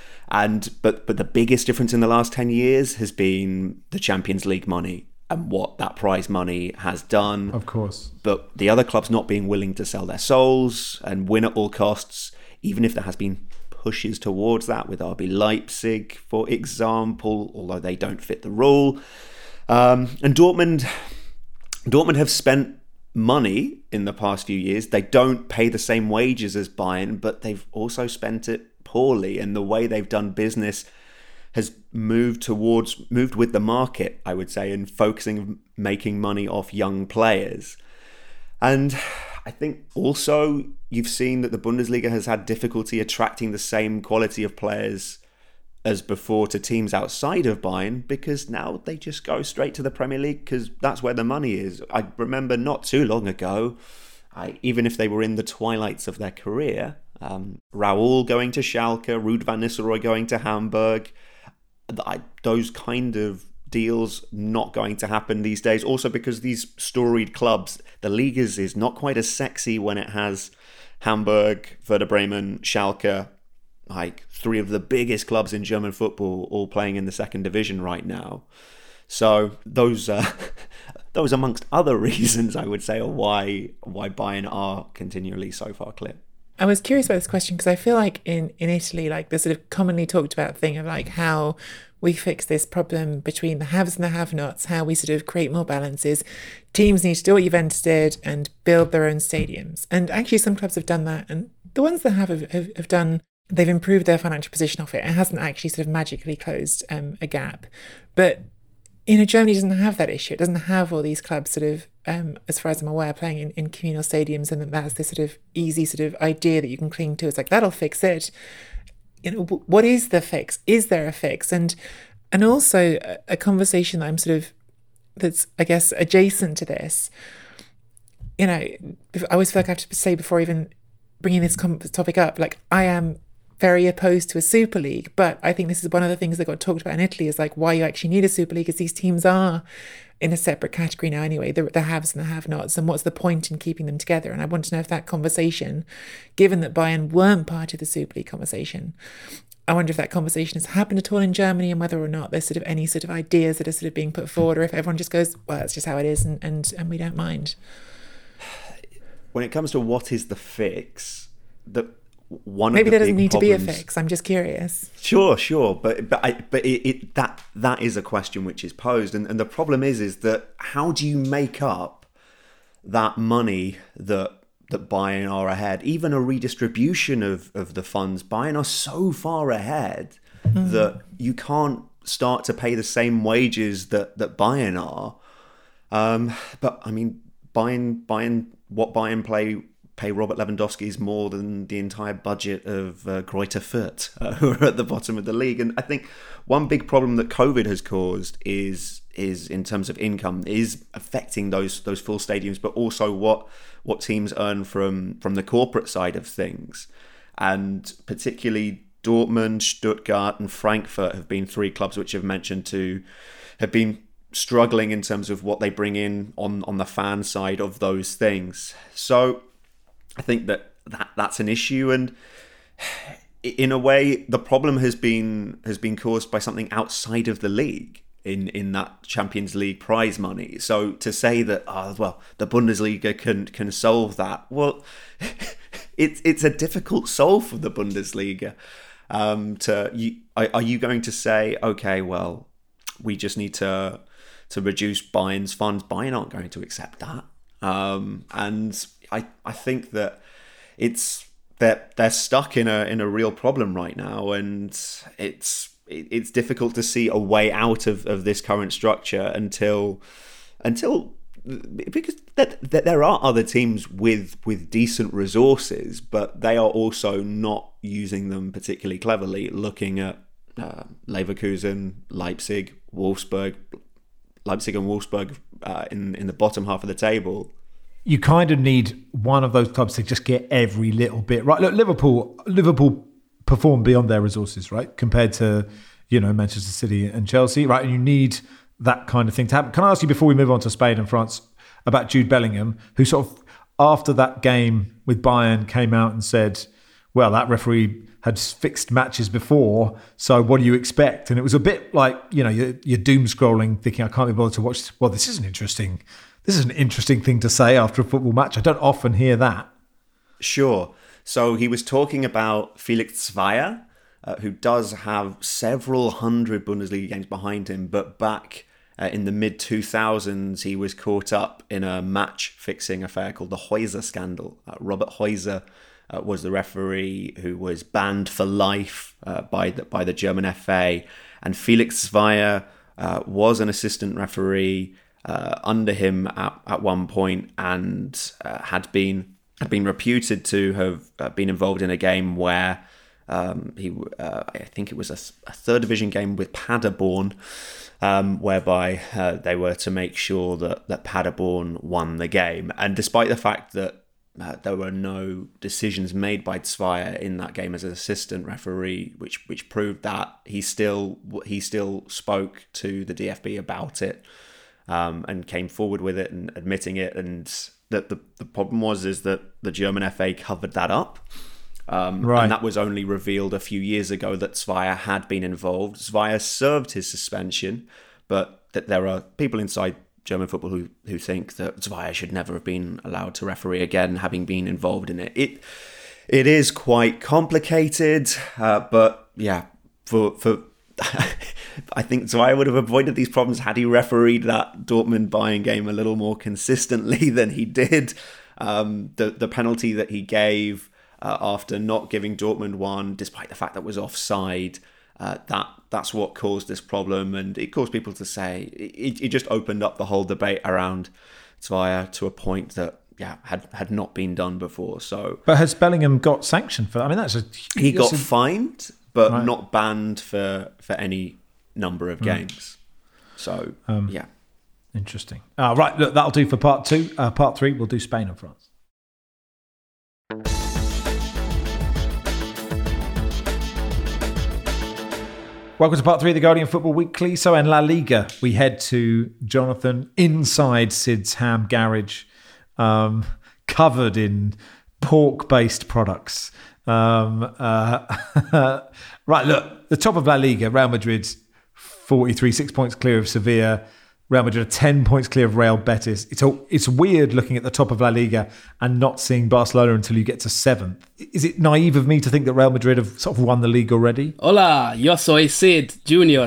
And but but the biggest difference in the last ten years has been the Champions League money and what that prize money has done. Of course. But the other clubs not being willing to sell their souls and win at all costs, even if there has been pushes towards that with R B Leipzig, for example, although they don't fit the rule. Um, and Dortmund, Dortmund have spent money in the past few years. They don't pay the same wages as Bayern, but they've also spent it poorly. And the way they've done business has moved towards, moved with the market, I would say, and focusing on making money off young players. And I think also you've seen that the Bundesliga has had difficulty attracting the same quality of players as before to teams outside of Bayern, because now they just go straight to the Premier League because that's where the money is. I remember not too long ago, I, even if they were in the twilights of their career, Um, Raul going to Schalke, Ruud van Nistelrooy going to Hamburg. I, those kind of deals not going to happen these days. Also because these storied clubs, the league is, is not quite as sexy when it has Hamburg, Werder Bremen, Schalke, like three of the biggest clubs in German football all playing in the second division right now. So those uh, those amongst other reasons, I would say, are why why Bayern are continually so far clear. I was curious about this question because I feel like in, in Italy, like the sort of commonly talked about thing of like how we fix this problem between the haves and the have-nots, how we sort of create more balances. Teams need to do what Juventus did and build their own stadiums. And actually some clubs have done that. And the ones that have have, have done, they've improved their financial position off it. It hasn't actually sort of magically closed um, a gap. But you know, Germany doesn't have that issue. It doesn't have all these clubs sort of, um, as far as I'm aware, playing in, in communal stadiums, and that that's this sort of easy sort of idea that you can cling to. It's like, that'll fix it. You know, what is the fix? Is there a fix? And and also a, a conversation that I'm sort of, that's, I guess, adjacent to this. You know, I always feel like I have to say before even bringing this topic up, like, I am very opposed to a Super League, but I think this is one of the things that got talked about in Italy is like why you actually need a Super League, because these teams are in a separate category now anyway, the, the haves and the have-nots, and what's the point in keeping them together? And I want to know if that conversation, given that Bayern weren't part of the Super League conversation, I wonder if that conversation has happened at all in Germany, and whether or not there's sort of any sort of ideas that are sort of being put forward, or if everyone just goes, well, that's just how it is, and, and, and we don't mind. When it comes to what is the fix, the One Maybe of the there doesn't need problems, to be a fix. I'm just curious. Sure, sure, but but I, but it, it that that is a question which is posed, and, and the problem is is that how do you make up that money that that Bayern are ahead? Even a redistribution of, of the funds, Bayern are so far ahead mm. that you can't start to pay the same wages that that Bayern are. Um, but I mean, Bayern Bayern what Bayern play. pay Robert Lewandowski is more than the entire budget of uh, Greuther Fürth, uh, who are at the bottom of the league. And I think one big problem that COVID has caused is is in terms of income is affecting those those full stadiums, but also what what teams earn from from the corporate side of things. And particularly Dortmund, Stuttgart, and Frankfurt have been three clubs which have mentioned to have been struggling in terms of what they bring in on on the fan side of those things. So I think that, that that's an issue, and in a way, the problem has been has been caused by something outside of the league in, in that Champions League prize money. So to say that, oh, well, the Bundesliga can can solve that, well, it's it's a difficult solve for the Bundesliga. Um, to you, are, are you going to say, okay, well, we just need to to reduce Bayern's funds? Bayern aren't going to accept that, um, and I, I think that it's they're they're stuck in a in a real problem right now, and it's it's difficult to see a way out of, of this current structure until until because that, that there are other teams with with decent resources, but they are also not using them particularly cleverly. Looking at uh, Leverkusen, Leipzig, Wolfsburg, Leipzig and Wolfsburg uh, in in the bottom half of the table. You kind of need one of those clubs to just get every little bit right. Look, Liverpool, Liverpool perform beyond their resources, right? Compared to, you know, Manchester City and Chelsea, right? And you need that kind of thing to happen. Can I ask you, before we move on to Spain and France, about Jude Bellingham, who sort of, after that game with Bayern, came out and said, well, that referee had fixed matches before, so what do you expect? And it was a bit like, you know, you're, you're doom scrolling, thinking, I can't be bothered to watch. Well, this is an interesting... This is an interesting thing to say after a football match. I don't often hear that. Sure. So he was talking about Felix Zweier, uh, who does have several hundred Bundesliga games behind him, but back uh, in the mid two thousands, he was caught up in a match-fixing affair called the Heuser scandal. Uh, Robert Heuser uh, was the referee who was banned for life uh, by the, by the German F A, and Felix Zweier uh, was an assistant referee Uh, under him at, at one point, and uh, had been had been reputed to have uh, been involved in a game where um, he uh, I think it was a, a third division game with Paderborn, um, whereby uh, they were to make sure that that Paderborn won the game. And despite the fact that uh, there were no decisions made by Zweier in that game as an assistant referee, which which proved that he still he still spoke to the D F B about it um, and came forward with it and admitting it. And that the the problem was is that the German F A covered that up. Um, right. And that was only revealed a few years ago that Zweier had been involved. Zweier served his suspension, but that there are people inside German football who, who think that Zweier should never have been allowed to referee again, having been involved in it. It it is quite complicated, uh, but yeah, for for I think Zweier would have avoided these problems had he refereed that Dortmund Bayern game a little more consistently than he did. Um, the the penalty that he gave uh, after not giving Dortmund one, despite the fact that it was offside. Uh, that that's what caused this problem, and it caused people to say it, it just opened up the whole debate around Zweier to a point that yeah had, had not been done before. So, but has Bellingham got sanctioned for that? I mean, that's a he that's got a, fined, but right. not banned for for any number of games. Mm. So um, yeah, interesting. Uh, right, look, that'll do for part two. Uh, part three, we'll do Spain and France. Welcome to part three of the Guardian Football Weekly. So in La Liga, we head to Jonathan inside Sid's ham garage, um, covered in pork-based products. Um, uh, right, look, the top of La Liga, Real Madrid, forty-three, six points clear of Sevilla. Real Madrid are ten points clear of Real Betis. It's a, it's weird looking at the top of La Liga and not seeing Barcelona until you get to seventh. Is it naive of me to think that Real Madrid have sort of won the league already? Hola, yo soy Sid Junior.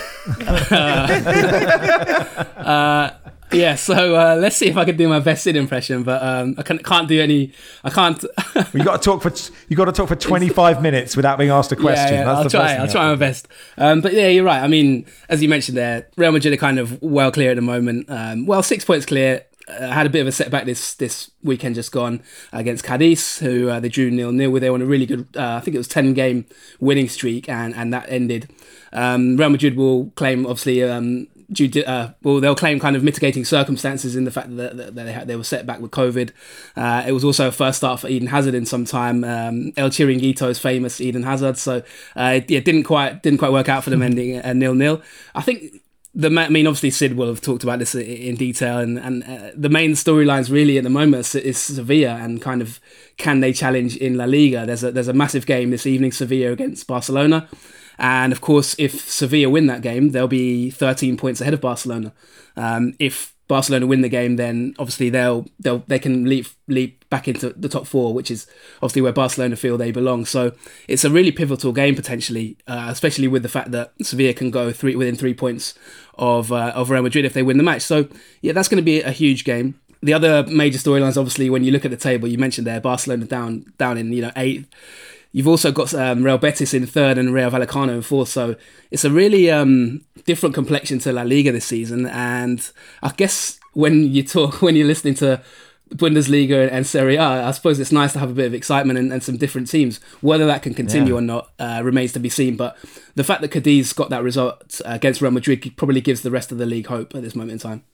uh, uh, yeah, so uh, let's see if I can do my best Sid impression, but um, I can, can't do any. I can't. well, you got to talk for you got to talk for twenty-five minutes without being asked a question. Yeah, yeah, That's I'll the try. first I'll try my best. Um, but yeah, you're right. I mean, as you mentioned there, Real Madrid are kind of well clear at the moment. Um, well, six points clear. Uh, had a bit of a setback this this weekend just gone against Cadiz, who uh, they drew nil nil with. They were on a really good, uh, I think it was ten game winning streak, and and that ended. Um, Real Madrid will claim, obviously, um, due to, uh, well, they'll claim kind of mitigating circumstances in the fact that, that they had, they were set back with COVID. Uh, it was also a first start for Eden Hazard in some time. Um, El Chiringuito's famous Eden Hazard, so uh, it, it didn't quite didn't quite work out for them, ending a nil nil. I think. The, I mean, obviously, Sid will have talked about this in detail, and, and uh, the main storylines really at the moment is Sevilla and kind of can they challenge in La Liga. There's a there's a massive game this evening, Sevilla against Barcelona, and of course, if Sevilla win that game, they'll be thirteen points ahead of Barcelona. Um, if Barcelona win the game, then obviously they'll they'll they can leap leap back into the top four, which is obviously where Barcelona feel they belong. So it's a really pivotal game potentially, uh, especially with the fact that Sevilla can go three within three points of uh, of Real Madrid if they win the match. So yeah, that's going to be a huge game. The other major storylines, obviously, when you look at the table, you mentioned there Barcelona down down in you know eighth. You've also got um, Real Betis in third and Real Vallecano in fourth. So it's a really um, different complexion to La Liga this season. And I guess when you talk, when you're listening to Bundesliga and Serie A, I suppose it's nice to have a bit of excitement and, and some different teams. Whether that can continue yeah. or not uh, remains to be seen. But the fact that Cadiz got that result against Real Madrid probably gives the rest of the league hope at this moment in time.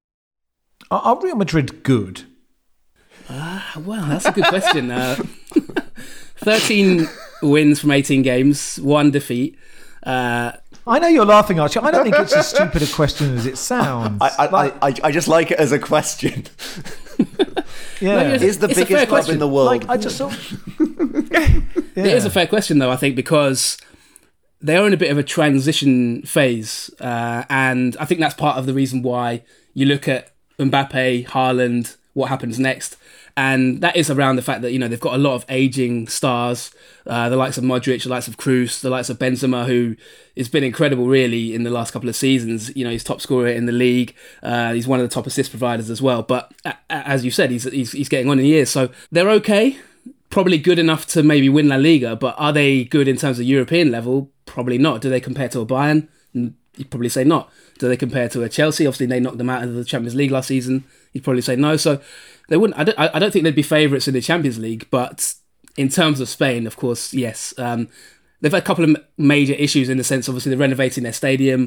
Are Real Madrid good? Uh, well, that's a good question. Uh, thirteen wins from eighteen games, one defeat. Uh, I know you're laughing, Archie. I don't think it's as stupid a question as it sounds. I I, like, I, I just like it as a question. Yeah, like, it's the it's biggest club in the world. Like, I just thought... yeah. It is a fair question, though, I think, because they're in a bit of a transition phase, uh, and I think that's part of the reason why you look at Mbappe, Haaland, what happens next. And that is around the fact that, you know, they've got a lot of aging stars, uh, the likes of Modric, the likes of Kroos, the likes of Benzema, who has been incredible, really, in the last couple of seasons. You know, he's top scorer in the league. Uh, he's one of the top assist providers as well. But uh, as you said, he's, he's he's getting on in years. So they're okay, probably good enough to maybe win La Liga. But are they good in terms of European level? Probably not. Do they compare to a Bayern? You'd probably say not. Do they compare to a Chelsea? Obviously, they knocked them out of the Champions League last season. You'd probably say no. So they wouldn't. I don't. I don't think they'd be favourites in the Champions League. But in terms of Spain, of course, yes. Um, they've had a couple of major issues in the sense, obviously, they're renovating their stadium,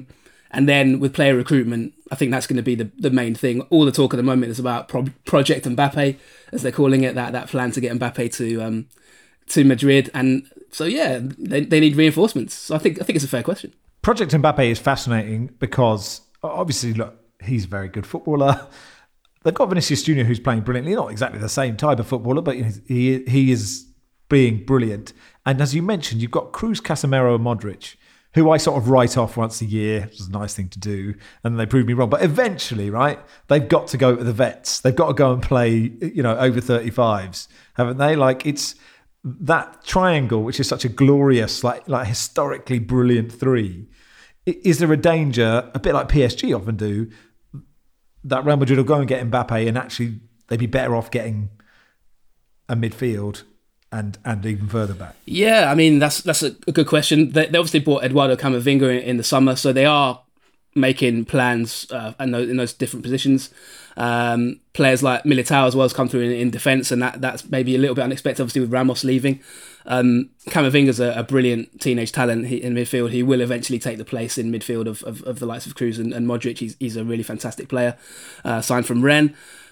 And then with player recruitment, I think that's going to be the, the main thing. All the talk at the moment is about Pro- Project Mbappe, as they're calling it, that that plan to get Mbappe to um, to Madrid. And so, yeah, they, they need reinforcements. So I think I think it's a fair question. Project Mbappe is fascinating because obviously, look, he's a very good footballer. They've got Vinicius Junior who's playing brilliantly, not exactly the same type of footballer, but he he is being brilliant. And as you mentioned, you've got Kroos, Casemiro and Modric, who I sort of write off once a year. It was a nice thing to do, and they proved me wrong. But eventually, right, they've got to go to the vets. They've got to go and play, you know, over thirty-fives, haven't they? Like, it's that triangle, which is such a glorious, like, like historically brilliant three. Is there a danger, a bit like P S G often do, that Real Madrid will go and get Mbappe and actually they'd be better off getting a midfield and and even further back? Yeah, I mean, that's that's a, a good question. They, they obviously bought Eduardo Camavinga in, in the summer, so they are making plans uh, in, those, in those different positions. Um, players like Militao as well has come through in, in defence, and that that's maybe a little bit unexpected, obviously, with Ramos leaving. Um, Camavinga's a, a brilliant teenage talent in midfield. He will eventually take the place in midfield of, of, of the likes of Kroos and, and Modric. He's, he's a really fantastic player, uh, signed from Rennes.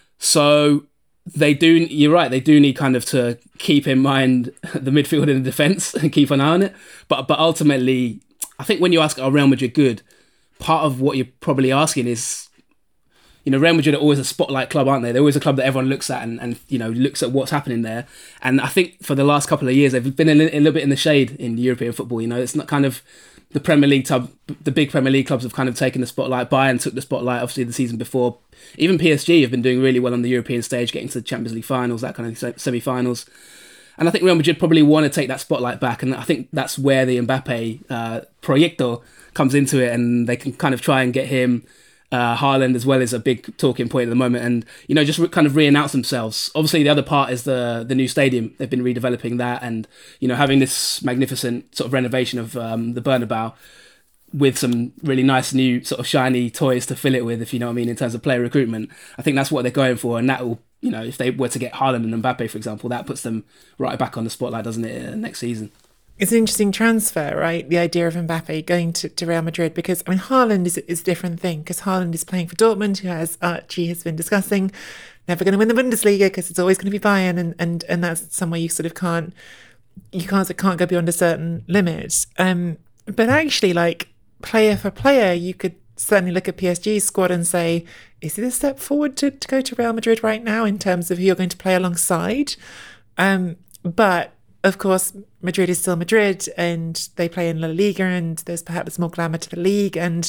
So they do, you're right, they do need kind of to keep in mind the midfield and the defence and keep an eye on it. But but ultimately, I think when you ask, are Real Madrid good? Part of what you're probably asking is, you know, Real Madrid are always a spotlight club, aren't they? They're always a club that everyone looks at and, and you know, looks at what's happening there. And I think for the last couple of years, they've been a, li- a little bit in the shade in European football. You know, it's not kind of the Premier League club, the big Premier League clubs have kind of taken the spotlight. Bayern took the spotlight, obviously, the season before. Even P S G have been doing really well on the European stage, getting to the Champions League finals, that kind of semi-finals. And I think Real Madrid probably want to take that spotlight back. And I think that's where the Mbappe uh, Proyecto comes into it, and they can kind of try and get him. Uh, Haaland as well is a big talking point at the moment, and you know, just re- kind of re-announce themselves. Obviously, the other part is the the new stadium. They've been redeveloping that, and you know, having this magnificent sort of renovation of um, the Bernabeu with some really nice new sort of shiny toys to fill it with, if you know what I mean, in terms of player recruitment. I think that's what they're going for, and that will, you know, if they were to get Haaland and Mbappe, for example, that puts them right back on the spotlight, doesn't it, uh, next season? It's an interesting transfer, right? The idea of Mbappe going to, to Real Madrid, because, I mean, Haaland is, is a different thing, because Haaland is playing for Dortmund, who, as Archie has been discussing, never going to win the Bundesliga because it's always going to be Bayern, and, and, and that's somewhere you sort of can't, you can't, it can't go beyond a certain limit. Um, but actually, like, player for player, you could certainly look at P S G's squad and say, is it a step forward to, to go to Real Madrid right now in terms of who you're going to play alongside? Um, but of course, Madrid is still Madrid, and they play in La Liga, and there's perhaps more glamour to the league. And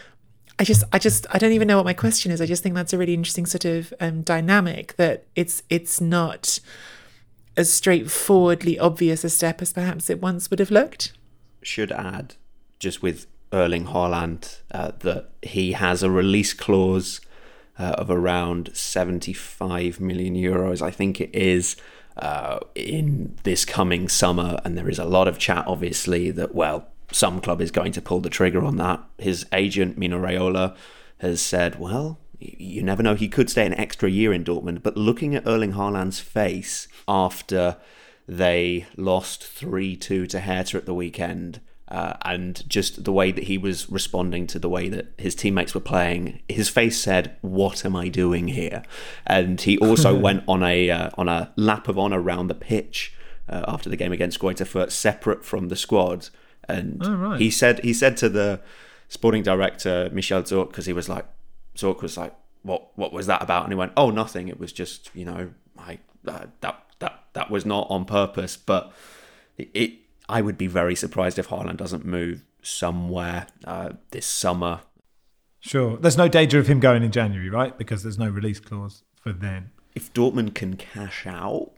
I just, I just, I don't even know what my question is. I just think that's a really interesting sort of um, dynamic, that it's it's not as straightforwardly obvious a step as perhaps it once would have looked. Should add, just with Erling Haaland, uh, that he has a release clause uh, of around seventy-five million euros, I think it is. Uh, in this coming summer, and there is a lot of chat, obviously, that, well, some club is going to pull the trigger on that. His agent, Mino Raiola, has said, well, you never know, he could stay an extra year in Dortmund. But looking at Erling Haaland's face after they lost three two to Hertha at the weekend, Uh, and just the way that he was responding to the way that his teammates were playing, his face said, "What am I doing here?" And he also went on a uh, on a lap of honour around the pitch uh, after the game against Greuther Fürth, separate from the squad. And oh, right. he said he said to the sporting director Michel Zorc, because he was like, Zorc was like, "What what was that about?" And he went, "Oh, nothing. It was just, you know, I uh, that that that was not on purpose." But it. it I would be very surprised if Haaland doesn't move somewhere uh, this summer. Sure. There's no danger of him going in January, right? Because there's no release clause for then. If Dortmund can cash out,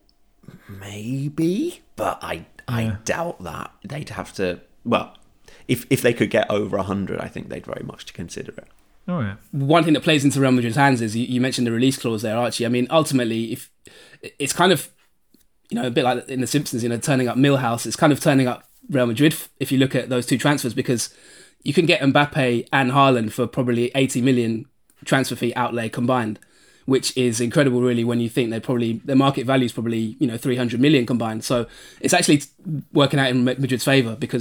maybe. But I I Yeah. doubt that. They'd have to... Well, if, if they could get over one hundred, I think they'd very much to consider it. Oh, yeah. One thing that plays into Real Madrid's hands is, you, you mentioned the release clause there, Archie. I mean, ultimately, if it's kind of... You know, a bit like in The Simpsons, you know, turning up Millhouse. It's kind of turning up Real Madrid if you look at those two transfers, because you can get Mbappe and Haaland for probably eighty million transfer fee outlay combined, which is incredible, really, when you think they probably their market value is probably, you know, three hundred million combined. So it's actually working out in Madrid's favour, because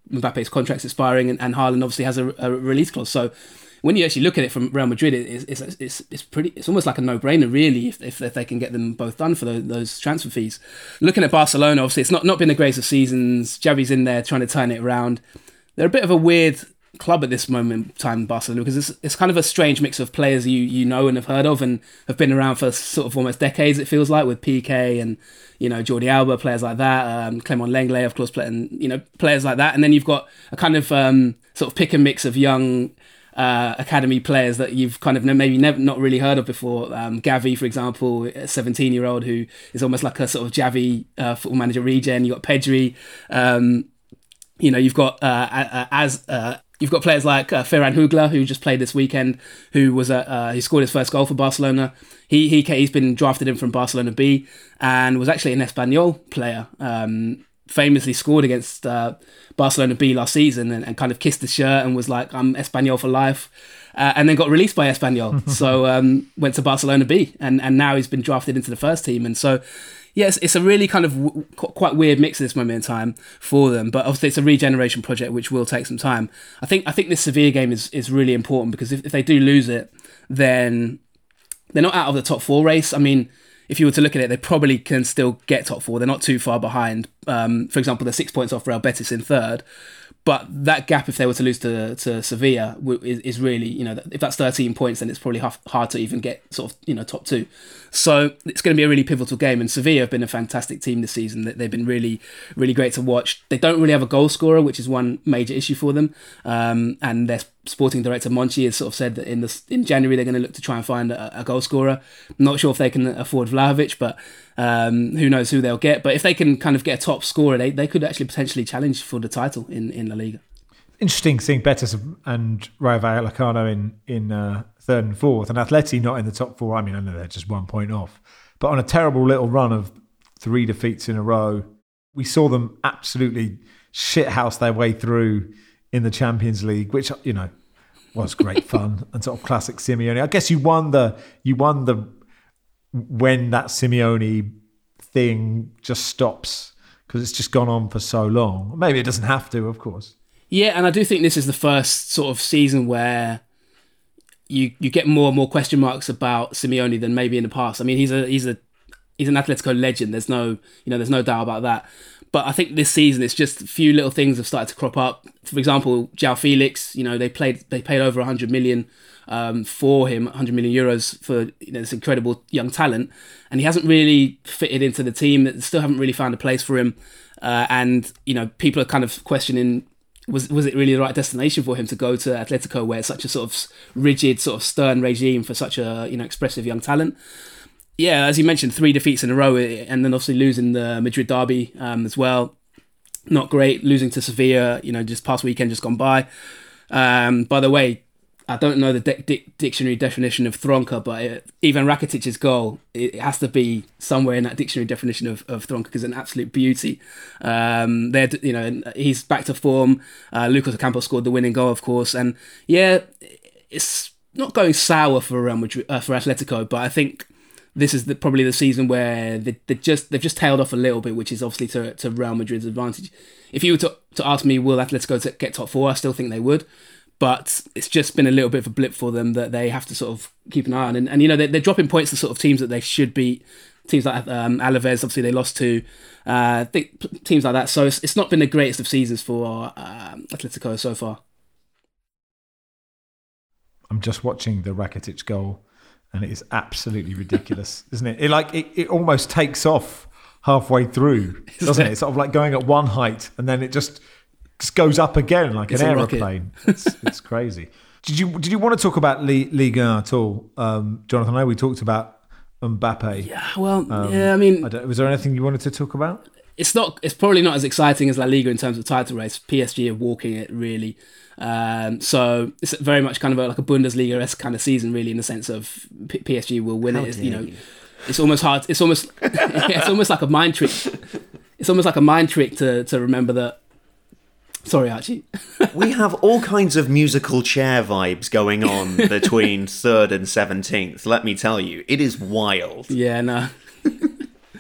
Mbappe's contract's expiring, and, and Haaland obviously has a, a release clause. So when you actually look at it from Real Madrid, it's it's it's, it's pretty. It's almost like a no-brainer, really, if, if if they can get them both done for those, those transfer fees. Looking at Barcelona, obviously, it's not, not been the greatest of seasons. Xavi's in there trying to turn it around. They're a bit of a weird club at this moment in time, Barcelona, because it's it's kind of a strange mix of players you you know and have heard of and have been around for sort of almost decades. It feels like, with P K and, you know, Jordi Alba, players like that, um, Clement Lenglet, of course, playing, you know, players like that, and then you've got a kind of um, sort of pick and mix of young uh, academy players that you've kind of maybe never not really heard of before. Um, Gavi, for example, a seventeen-year-old who is almost like a sort of Xavi uh, football manager regen. You got Pedri. Um, you know, you've got uh, as uh, you've got players like uh, Ferran Hugler, who just played this weekend, who was a, uh, he scored his first goal for Barcelona. He he he's been drafted in from Barcelona B and was actually an Espanyol player. Um, famously scored against uh, Barcelona B last season and, and kind of kissed the shirt and was like, I'm Espanyol for life. Uh, and then got released by Espanyol. so um, went to Barcelona B and, and now he's been drafted into the first team. And so, yes, it's a really kind of w- quite weird mix at this moment in time for them. But obviously it's a regeneration project which will take some time. I think I think this Sevilla game is, is really important because if, if they do lose it, then they're not out of the top four race. I mean, if you were to look at it, they probably can still get top four. They're not too far behind. Um, for example, they're six points off Real Betis in third. But that gap, if they were to lose to to Sevilla, is, is really, you know, if that's thirteen points, then it's probably half, hard to even get sort of, you know, top two. So it's going to be a really pivotal game. And Sevilla have been a fantastic team this season. They've been really, really great to watch. They don't really have a goal scorer, which is one major issue for them. Um, and their sporting director Monchi has sort of said that in the in January they're going to look to try and find a, a goal scorer. I'm not sure if they can afford Vlahovic, but um, who knows who they'll get. But if they can kind of get a top scorer, they, they could actually potentially challenge for the title in, in La Liga. Interesting seeing Betis and Rayo Vallecano in in uh, third and fourth, and Atleti not in the top four. I mean, I know they're just one point off, but on a terrible little run of three defeats in a row, we saw them absolutely shithouse their way through in the Champions League, which, you know, was great fun and sort of classic Simeone. I guess you wonder, you wonder when that Simeone thing just stops because it's just gone on for so long. Maybe it doesn't have to, of course. Yeah, and I do think this is the first sort of season where you you get more and more question marks about Simeone than maybe in the past. I mean, he's a he's a he's an Atletico legend. There's no you know there's no doubt about that. But I think this season it's just a few little things have started to crop up. For example, João Felix. You know, they played they paid over one hundred million um, for him, one hundred million euros for, you know, this incredible young talent, and he hasn't really fitted into the team. They still haven't really found a place for him, uh, and you know, people are kind of questioning. Was was it really the right destination for him to go to Atletico, where it's such a sort of rigid, sort of stern regime for such a, you know, expressive young talent? Yeah, as you mentioned, three defeats in a row, and then obviously losing the Madrid derby um, as well. Not great. Losing to Sevilla, you know, just past weekend just gone by. Um, by the way, I don't know the di- di- dictionary definition of Thronka, but it, Ivan Rakitic's goal, it has to be somewhere in that dictionary definition of, of Thronka because it's an absolute beauty. Um, they're, you know, he's back to form. Uh, Lucas Ocampos scored the winning goal, of course, and yeah, it's not going sour for Real Madrid, uh, for Atletico, but I think this is the, probably the season where they, they just they've just tailed off a little bit, which is obviously to, to Real Madrid's advantage. If you were to to ask me, will Atletico to get top four? I still think they would. But it's just been a little bit of a blip for them that they have to sort of keep an eye on. And, and you know, they're, they're dropping points to sort of teams that they should beat. Teams like um, Alaves, obviously, they lost to. Uh, think, teams like that. So it's, it's not been the greatest of seasons for um, Atletico so far. I'm just watching the Rakitic goal, and it is absolutely ridiculous, isn't it? It like it, it almost takes off halfway through, doesn't it? It's sort of like going at one height, and then it just... just goes up again like it's an aeroplane. It's, it's crazy. Did you did you want to talk about Ligue one at all, um, Jonathan? I know we talked about Mbappe. Yeah, well, um, yeah. I mean, I don't, was there anything you wanted to talk about? It's not. It's probably not as exciting as La Liga in terms of title race. P S G are walking it really. Um, so it's very much kind of a, like a Bundesliga-esque kind of season, really, in the sense of P- PSG will win How it. It's, dare you know, you. it's almost hard. It's almost. yeah, it's almost like a mind trick. It's almost like a mind trick to to remember that. Sorry, Archie. We have all kinds of musical chair vibes going on between third and seventeenth. Let me tell you, it is wild. Yeah, no.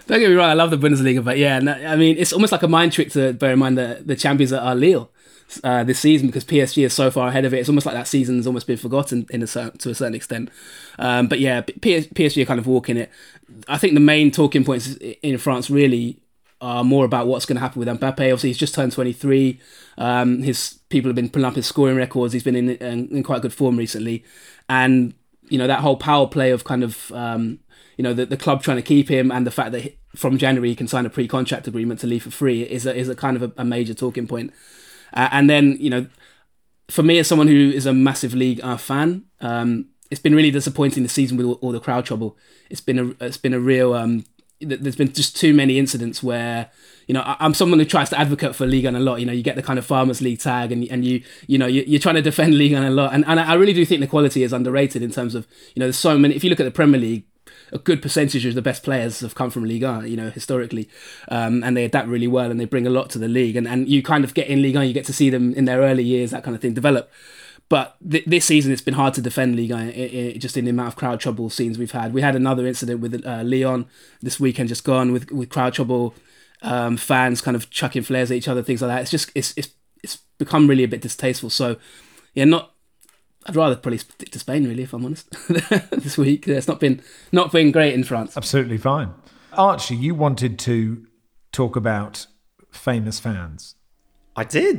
Don't get me wrong, I love the Bundesliga, but yeah, no, I mean, it's almost like a mind trick to bear in mind that the champions are Lille uh, this season, because P S G is so far ahead of it. It's almost like that season's almost been forgotten in a certain, to a certain extent. Um, but yeah, P S G are kind of walking it. I think the main talking points in France really are more about what's going to happen with Mbappe. Obviously, he's just turned twenty-three. Um, his people have been pulling up his scoring records. He's been in, in, in quite good form recently, and you know that whole power play of kind of um, you know the, the club trying to keep him, and the fact that he, from January he can sign a pre-contract agreement to leave for free is a is a kind of a, a major talking point. Uh, and then you know, for me as someone who is a massive Ligue one fan, um, it's been really disappointing this season with all, all the crowd trouble. It's been a it's been a real um, there's been just too many incidents where, you know, I'm someone who tries to advocate for Ligue one a lot. You know, you get the kind of Farmers League tag, and and you you know you, you're trying to defend Ligue one a lot, and and I really do think the quality is underrated in terms of, you know, there's so many. If you look at the Premier League, a good percentage of the best players have come from Ligue one, you know, historically, um, and they adapt really well and they bring a lot to the league. And and you kind of get in Ligue one, you get to see them in their early years, that kind of thing, develop. But th- this season, it's been hard to defend Ligue one, it, it, just in the amount of crowd trouble scenes we've had. We had another incident with uh, Lyon this weekend, just gone, with, with crowd trouble, um, fans kind of chucking flares at each other, things like that. It's just it's it's it's become really a bit distasteful. So, yeah, not. I'd rather probably stick to Spain, really, if I'm honest. This week, it's not been not been great in France. Absolutely fine. Archie, you wanted to talk about famous fans. I did.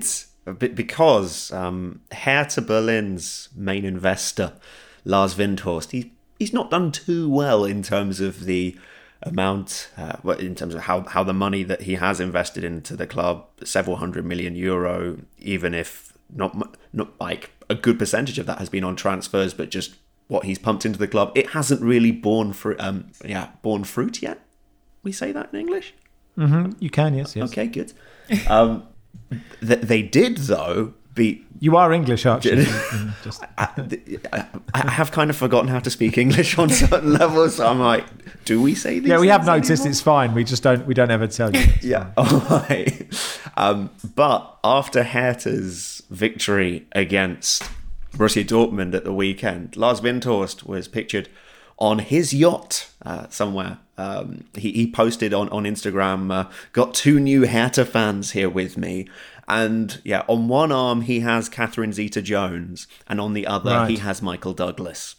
Because um, Hertha Berlin's main investor, Lars Windhorst, he, he's not done too well in terms of the amount, uh, in terms of how, how the money that he has invested into the club, several hundred million euro, even if not not like a good percentage of that has been on transfers, but just what he's pumped into the club, it hasn't really borne fruit. Um, yeah, borne fruit yet. We say that in English. Mm-hmm. You can, yes, yes. Okay, good. Um, th- they did though beat. You are English, Archie. Just... I, I, I have kind of forgotten how to speak English on certain levels. So I'm like, do we say these? Yeah, we have noticed. Anymore? It's fine. We just don't. We don't ever tell you. It's yeah. All right. Um, but after Hertha's victory against Borussia Dortmund at the weekend, Lars Windhorst was pictured on his yacht uh, somewhere. Um, he, he posted on, on Instagram, uh, got two new Hertha fans here with me. And yeah, on one arm he has Catherine Zeta-Jones, and on the other right. he has Michael Douglas.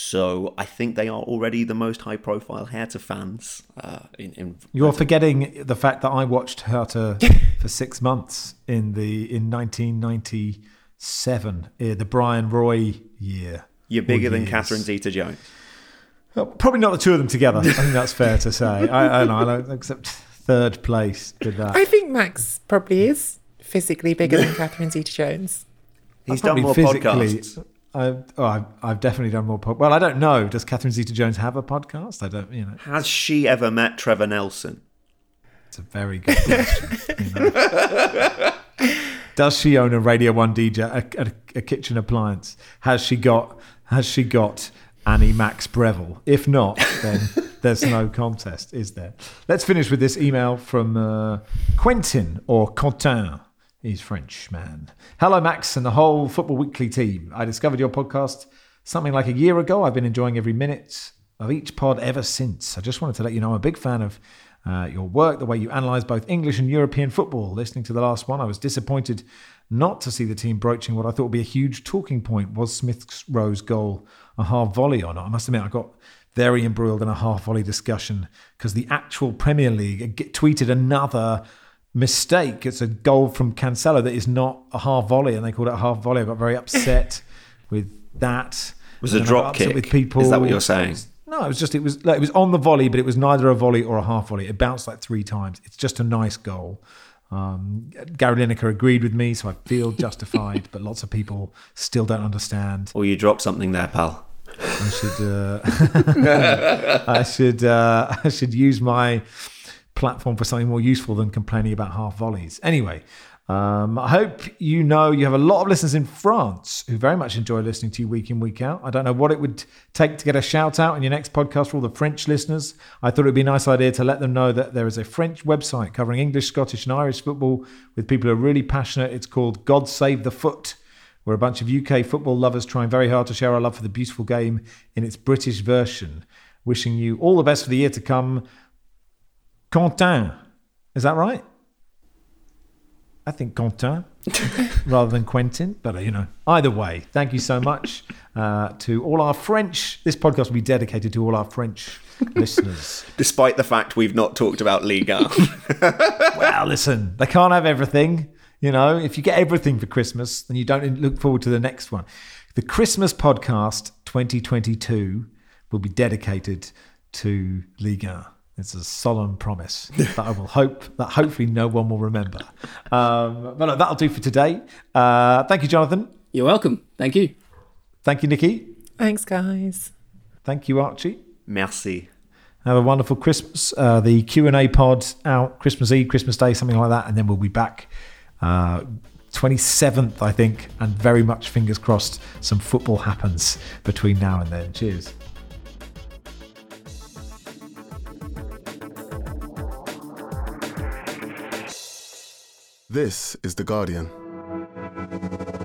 So I think they are already the most high-profile Hertha fans. Uh, in, in You're forgetting the fact that I watched Hertha for six months in the in nineteen ninety-seven, uh, the Brian Roy year. You're bigger than Catherine Zeta-Jones. Well, probably not the two of them together. I think that's fair to say. I, I don't know. I don't accept third place with that. I think Max probably is physically bigger than Catherine Zeta-Jones. He's done more podcasts. I've, oh, I've, I've definitely done more podcasts. Well, I don't know. Does Catherine Zeta-Jones have a podcast? I don't, you know. Has she ever met Trevor Nelson? It's a very good question. You know. Does she own a Radio One D J, a, a, a kitchen appliance? Has she got? Has she got Annie Max Breville? If not, then there's no contest, is there? Let's finish with this email from uh, Quentin or Quentin. He's French, man. Hello, Max and the whole Football Weekly team. I discovered your podcast something like a year ago. I've been enjoying every minute of each pod ever since. I just wanted to let you know I'm a big fan of uh, your work, the way you analyse both English and European football. Listening to the last one, I was disappointed not to see the team broaching what I thought would be a huge talking point. Was Smith Rowe's goal a half volley or not? I must admit, I got very embroiled in a half volley discussion because the actual Premier League tweeted another mistake. It's a goal from Cancelo that is not a half volley, and they called it a half volley. I got very upset with that. It was a drop kick. With people. Is that what you're saying? No, it was just it was like, it was on the volley, but it was neither a volley or a half volley. It bounced like three times. It's just a nice goal. Um, Gary Lineker agreed with me, so I feel justified. But lots of people still don't understand. Or you dropped something there, pal. I should. Uh, I should. Uh, I should use my platform for something more useful than complaining about half volleys. Anyway, um, I hope you know you have a lot of listeners in France who very much enjoy listening to you week in, week out. I don't know what it would take to get a shout out in your next podcast for all the French listeners. I thought it would be a nice idea to let them know that there is a French website covering English, Scottish and Irish football with people who are really passionate. It's called God Save the Foot. We're a bunch of U K football lovers trying very hard to share our love for the beautiful game in its British version. Wishing you all the best for the year to come. Quentin. Is that right? I think Quentin rather than Quentin, but uh, you know, either way, thank you so much uh, to all our French. This podcast will be dedicated to all our French listeners. Despite the fact we've not talked about Ligue one. Well, listen, they can't have everything. You know, if you get everything for Christmas, then you don't look forward to the next one. The Christmas podcast twenty twenty-two will be dedicated to Ligue one. It's a solemn promise that I will hope that hopefully no one will remember. Um, but look, that'll do for today. Uh, thank you, Jonathan. You're welcome. Thank you. Thank you, Nikki. Thanks, guys. Thank you, Archie. Merci. Have a wonderful Christmas. Uh, the Q and A pod out Christmas Eve, Christmas Day, something like that. And then we'll be back uh, twenty-seventh, I think. And very much fingers crossed some football happens between now and then. Cheers. This is The Guardian.